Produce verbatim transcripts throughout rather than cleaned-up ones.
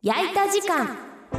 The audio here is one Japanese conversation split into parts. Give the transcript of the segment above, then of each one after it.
焼いた時間。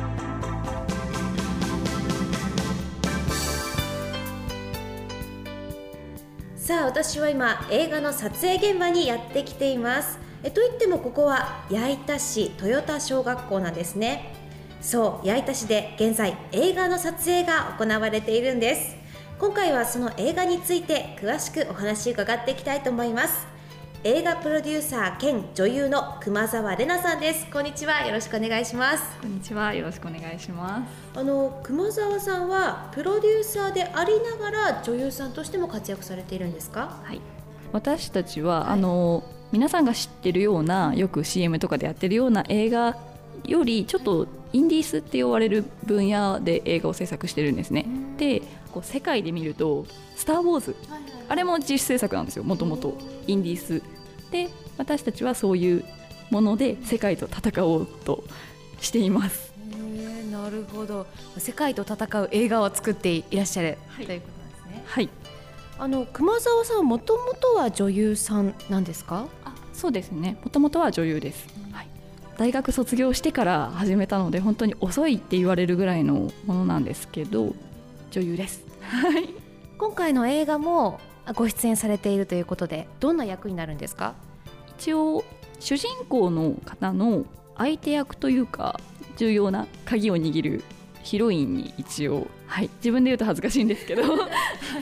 さあ、私は今映画の撮影現場にやってきています。えといってもここは矢板市豊田小学校なんですね。そう、矢板市で現在映画の撮影が行われているんです。今回はその映画について詳しくお話伺っていきたいと思います。映画プロデューサー兼女優の熊澤玲奈さんです。こんにちは、よろしくお願いします。 こんにちは、よろしくお願いします。 あの熊澤さんはプロデューサーでありながら女優さんとしても活躍されているんですか？ はい、私たちは、はい、あの皆さんが知ってるような、よく シーエム とかでやってるような映画よりちょっとインディースって呼ばれる分野で映画を制作してるんですね。で、こう世界で見るとスター・ウォーズ、はいはいはい、あれも自主制作なんですよ。もともとインディースで、私たちはそういうもので世界と戦おうとしています。 へー、なるほど。世界と戦う映画を作っていらっしゃる、はい、ということなんですね。 はい。 あの熊澤さんはもともとは女優さんなんですか？ あ、そうですね、もともとは女優です、はい、大学卒業してから始めたので本当に遅いって言われるぐらいのものなんですけど、女優です。はい。 今回の映画もご出演されているということで、どんな役になるんですか？ 一応主人公の方の相手役というか、重要な鍵を握るヒロインに一応、はい、自分で言うと恥ずかしいんですけど、はい、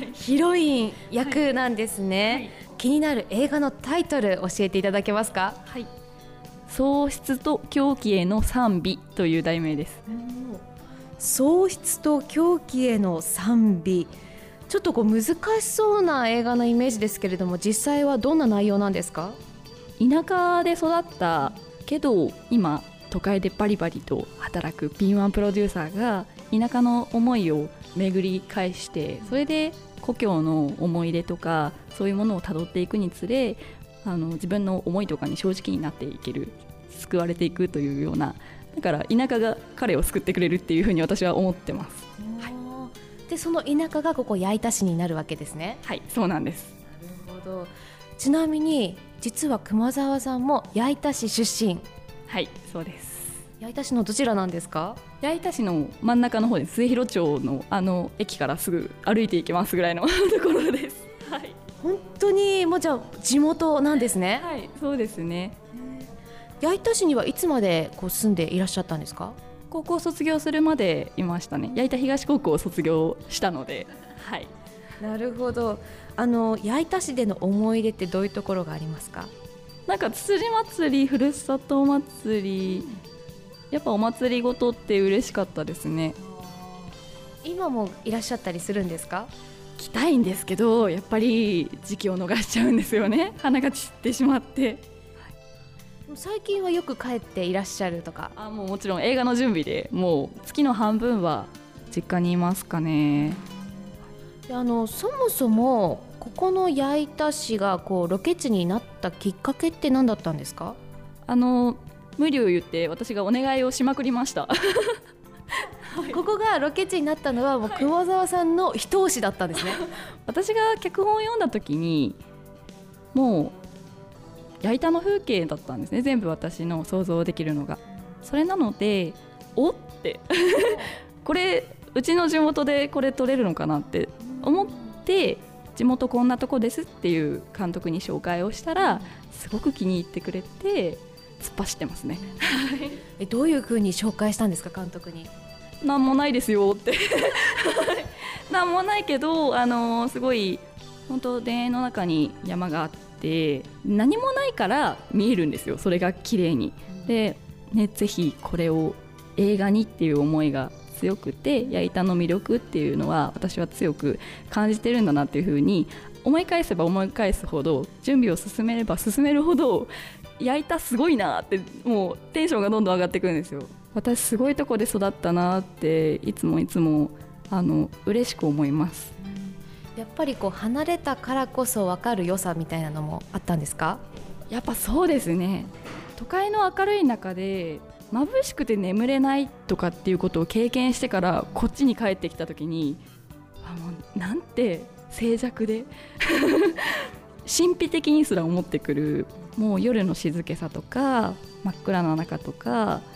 ヒロイン役なんですね、はいはい、気になる映画のタイトル教えていただけますか？ はい、喪失と狂気への賛美という題名です。 喪失と狂気への賛美、ちょっとこう難しそうな映画のイメージですけれども、実際はどんな内容なんですか？ 田舎で育ったけど今都会でバリバリと働く敏腕プロデューサーが田舎の思いを巡り返して、それで故郷の思い出とかそういうものをたどっていくにつれ、あの自分の思いとかに正直になっていける、救われていくというような、だから田舎が彼を救ってくれるっていうふうに私は思ってます。 はい、でその田舎がここ矢板市になるわけですね。 はい、そうなんです。 なるほど。ちなみに実は熊澤さんも矢板市出身？ はい、そうです。 矢板市のどちらなんですか？ 矢板市の真ん中の方です。末広町のあの駅からすぐ歩いていけますぐらいのところです。はい、 本当にもうじゃあ地元なんですね。 はい、そうですね。 矢板市にはいつまでこう住んでいらっしゃったんですか？ 高校卒業するまでいましたね。矢板東高校を卒業したので。はい。 なるほど。あの矢板市での思い出ってどういうところがありますか？ なんかつつじ祭り、ふるさと祭り、やっぱお祭りごとって嬉しかったですね。 今もいらっしゃったりするんですか？ 来たいんですけど、やっぱり時期を逃しちゃうんですよね。花が散ってしまって、はい、 最近はよく帰っていらっしゃるとか？ あ、もうもちろん映画の準備でもう月の半分は実家にいますかね。 であのそもそもここの矢板市がこうロケ地になったきっかけって何だったんですか？ あの無理を言って私がお願いをしまくりました。 ここがロケ地になったのはもう熊澤さんの一押しだったんですね。 私が脚本を読んだ時にもう矢板の風景だったんですね。全部私の想像できるのがそれなので、おってこれうちの地元でこれ撮れるのかなって思って、地元こんなとこですっていう監督に紹介をしたらすごく気に入ってくれて突っ走ってますね。 えどういう風に紹介したんですか、監督に？ なんもないですよってなんもないけど、あのー、すごい本当田園の中に山があって何もないから見えるんですよ、それが綺麗に。で、ね、ぜひこれを映画にっていう思いが強くて、矢板の魅力っていうのは私は強く感じてるんだなっていう風に思い返せば思い返すほど、準備を進めれば進めるほど矢板すごいなって、もうテンションがどんどん上がってくるんですよ。私すごいとこで育ったなっていつもいつもあの嬉しく思います。 やっぱりこう離れたからこそ分かる良さみたいなのもあったんですか？ やっぱそうですね。都会の明るい中で眩しくて眠れないとかっていうことを経験してからこっちに帰ってきた時に、あ、もうなんて静寂で神秘的にすら思ってくる、もう夜の静けさとか真っ暗な中とか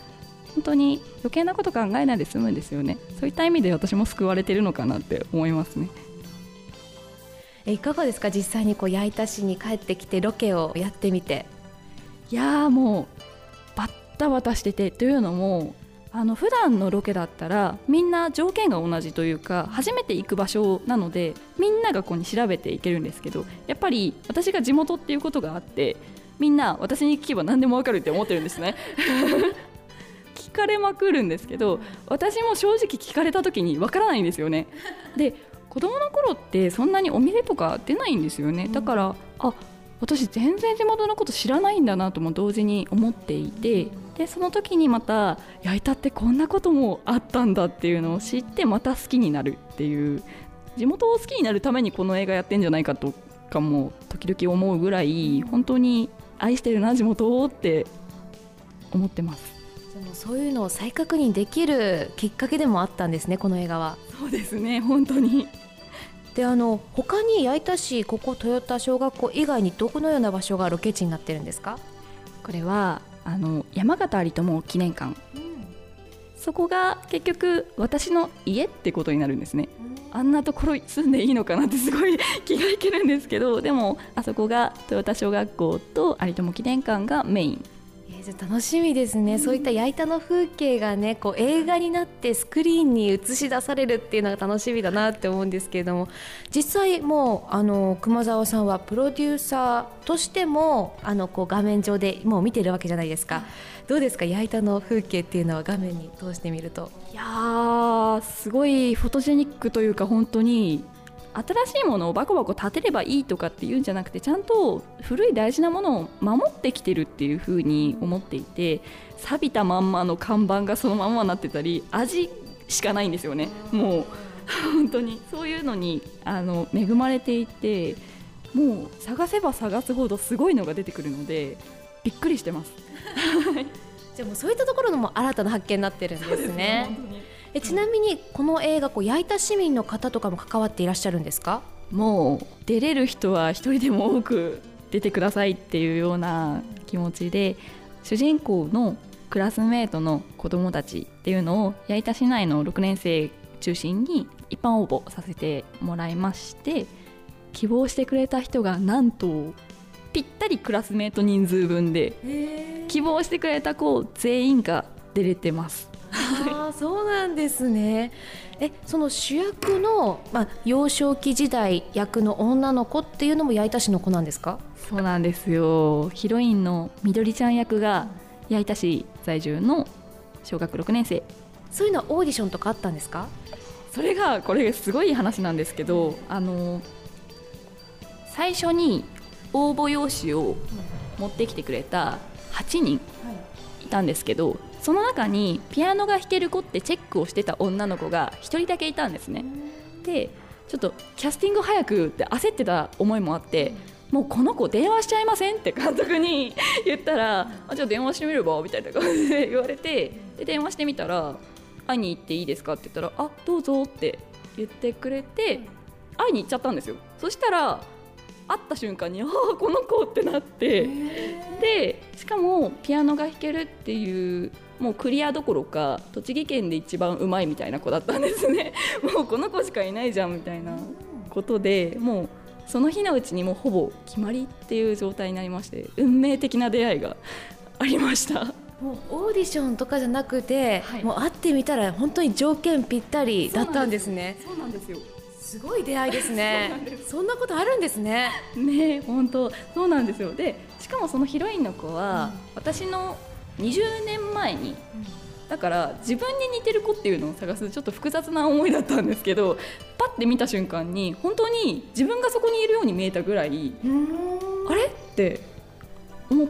本当に余計なこと考えないで済むんですよね。そういった意味で私も救われてるのかなって思いますね。 えいかがですか、実際にこう矢板市に帰ってきてロケをやってみて。 いやーもうバッタバタしてて、というのもあの普段のロケだったらみんな条件が同じというか初めて行く場所なのでみんながここに調べていけるんですけど、やっぱり私が地元っていうことがあってみんな私に聞けば何でも分かるって思ってるんですね聞かれまくるんですけど、私も正直聞かれた時に分からないんですよね。で子供の頃ってそんなにお店とか出ないんですよね。だからあ私全然地元のこと知らないんだなとも同時に思っていて、でその時にまた矢板ってこんなこともあったんだっていうのを知ってまた好きになるっていう、地元を好きになるためにこの映画やってんじゃないかとかも時々思うぐらい本当に愛してるな地元をって思ってます。 でもそういうのを再確認できるきっかけでもあったんですね、この映画は。 そうですね、本当に。 であの他に矢板市、ここ豊田小学校以外にどこのような場所がロケ地になってるんですか？ これはあの山形有朋記念館、うん、そこが結局私の家ってことになるんですね。あんなところ住んでいいのかなってすごい気がいけるんですけど、でもあそこが豊田小学校と有朋記念館がメイン。 楽しみですね、うん、そういった矢板の風景がねこう映画になってスクリーンに映し出されるっていうのが楽しみだなって思うんですけれども、実際もうあの熊澤さんはプロデューサーとしてもあのこう画面上でもう見てるわけじゃないですか。どうですか、矢板の風景っていうのは画面に通してみると。 いやーすごいフォトジェニックというか、本当に新しいものをバコバコ立てればいいとかっていうんじゃなくて、ちゃんと古い大事なものを守ってきてるっていう風に思っていて、錆びたまんまの看板がそのまんまになってたり味しかないんですよね。もう本当にそういうのにあの恵まれていて、もう探せば探すほどすごいのが出てくるのでびっくりしてますじゃあもうそういったところのも新たな発見になってるんですね。そうですね、本当に。えちなみにこの映画こう矢板市民の方とかも関わっていらっしゃるんですか？ もう出れる人は一人でも多く出てくださいっていうような気持ちで、主人公のクラスメートの子どもたちっていうのを矢板市内のろくねん生中心に一般応募させてもらいまして、希望してくれた人がなんとぴったりクラスメート人数分で、希望してくれた子全員が出れてます。 あそうなんですね。えその主役の、まあ、幼少期時代役の女の子っていうのも矢板市の子なんですか？ そうなんですよ。ヒロインのみどりちゃん役が矢板市在住の小学ろくねん生。 そういうのはオーディションとかあったんですか？ それがこれすごい話なんですけど、あの最初に応募用紙を持ってきてくれたはちにんいたんですけど、その中にピアノが弾ける子ってチェックをしてた女の子がひとりだけいたんですね。でちょっとキャスティング早くって焦ってた思いもあって、もうこの子電話しちゃいませんって監督に言ったら、あじゃあ電話してみればみたいな感じで言われて、で電話してみたら会いに行っていいですかって言ったら、あどうぞって言ってくれて会いに行っちゃったんですよ。そしたら会った瞬間にああこの子ってなって、でしかもピアノが弾けるっていうもうクリアどころか栃木県で一番うまいみたいな子だったんですねもうこの子しかいないじゃんみたいなことで、もうその日のうちにもうほぼ決まりっていう状態になりまして、運命的な出会いがありました。 もうオーディションとかじゃなくて、はい、もう会ってみたら本当に条件ぴったりだったんですね。 そうなんですよ。 すごい出会いですね。そ, そんなことあるんですね。 ね本当そうなんですよ。でしかもそのヒロインの子は、うん、私のにじゅうねんまえに、うん、だから自分に似てる子っていうのを探すちょっと複雑な思いだったんですけど、パッて見た瞬間に本当に自分がそこにいるように見えたぐらい、あれって思って、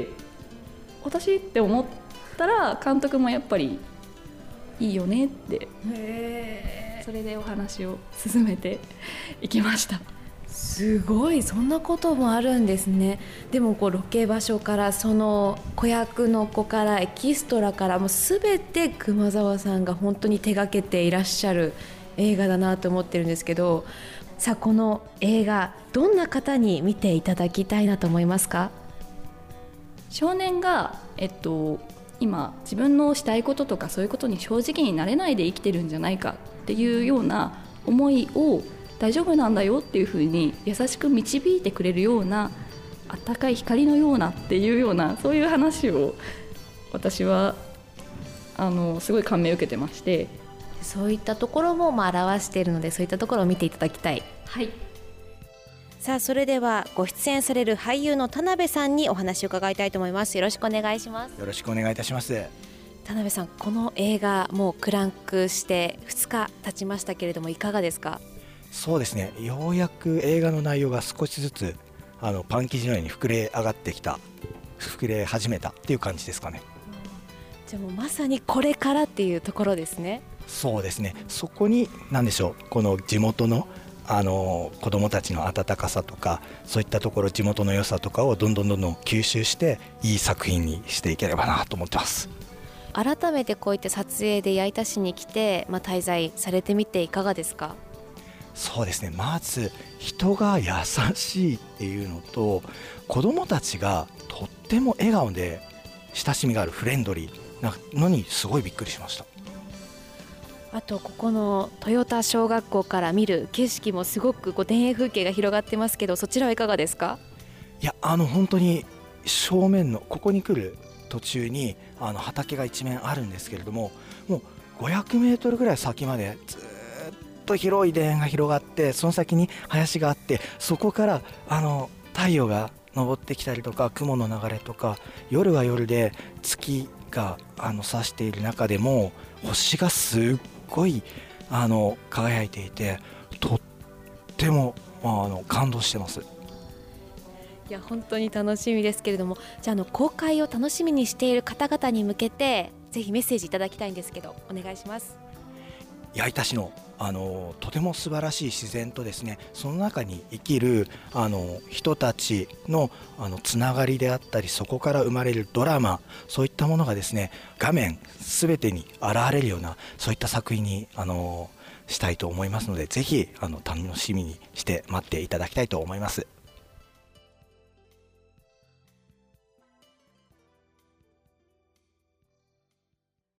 私って思ったら監督もやっぱりいいよねって、へーそれでお話を進めていきました。 すごい、そんなこともあるんですね。でもこうロケ場所からその子役の子からエキストラからもう全て熊澤さんが本当に手掛けていらっしゃる映画だなと思ってるんですけど、さあこの映画どんな方に見ていただきたいなと思いますか？ 少年が、えっと、 今自分のしたいこととかそういうことに正直になれないで生きてるんじゃないかっていうような思いを大丈夫なんだよっていうふうに優しく導いてくれるような温かい光のようなっていうようなそういう話を私はあのすごい感銘を受けてまして、 そういったところもまあ表しているのでそういったところを見ていただきたい。 はい。 さあそれではご出演される俳優の田辺さんにお話を伺いたいと思います。よろしくお願いします。 よろしくお願いいたします。 田辺さん、この映画もうクランクしてふつか経ちましたけれどもいかがですか？ そうですね、ようやく映画の内容が少しずつあのパン生地のように膨れ上がってきた膨れ始めたっていう感じですかね。 じゃあもうまさにこれからっていうところですね。 そうですね、そこに何でしょう、この地元のあの子どもたちの温かさとかそういったところ地元の良さとかをどんどんどんどん吸収していい作品にしていければなと思ってます。 改めてこういった撮影で矢板市に来て、まあ、滞在されてみていかがですか？ そうですね、まず人が優しいっていうのと子どもたちがとっても笑顔で親しみがあるフレンドリーなのにすごいびっくりしました。 あとここの豊田小学校から見る景色もすごくこう田園風景が広がってますけど、そちらはいかがですか？ いや、あの本当に正面のここに来る途中にあの畑が一面あるんですけれども、もうごひゃくメートルぐらい先までずっと広い田園が広がって、その先に林があって、そこからあの太陽が昇ってきたりとか雲の流れとか、夜は夜で月があの差している中でも星がすっごいあの輝いていて、とってもあの感動してます。 いや本当に楽しみですけれども、じゃあ、あの公開を楽しみにしている方々に向けてぜひメッセージいただきたいんですけどお願いします。 矢板市のあのとても素晴らしい自然とですね、その中に生きるあの人たちのあのつながりであったり、そこから生まれるドラマ、そういったものがですね画面すべてに現れるようなそういった作品にあのしたいと思いますので、ぜひあの楽しみにして待っていただきたいと思います。